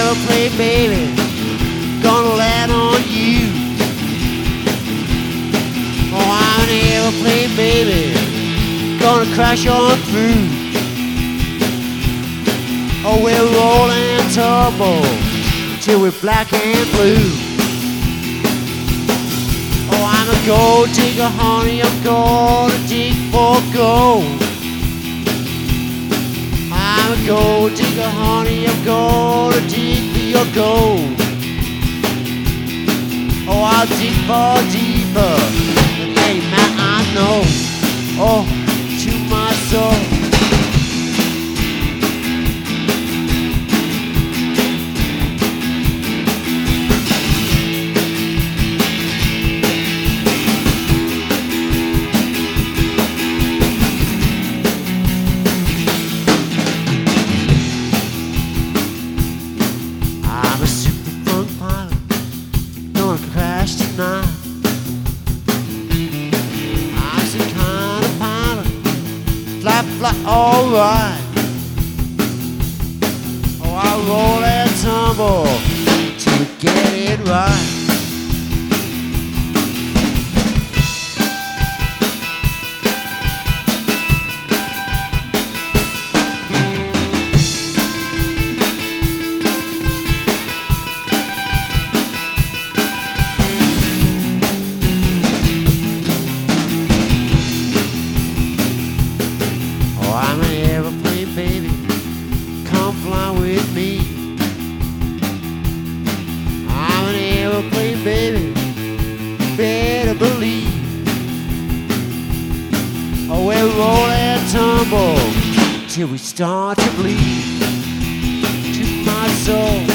airplane, baby, gonna land on you. Oh, I'm an airplane, baby, gonna crash on through. Oh, we're rolling and tumble till we're black and blue. Oh, I'm a gold digger, honey, I'm gonna dig for gold. I'm a gold digger, honey, I'm gonna dig for your gold. Oh, I'll dig far deeper than any man I know. Oh, to my soul. I'm a super funk pilot, gonna crash tonight. I'm some kind of pilot, fly, alright. Oh, I roll and tumble till we get it right. I'm an aeroplane, baby, come fly with me. I'm an aeroplane, baby, better believe. Oh, we'll roll and tumble till we start to bleed. To my soul.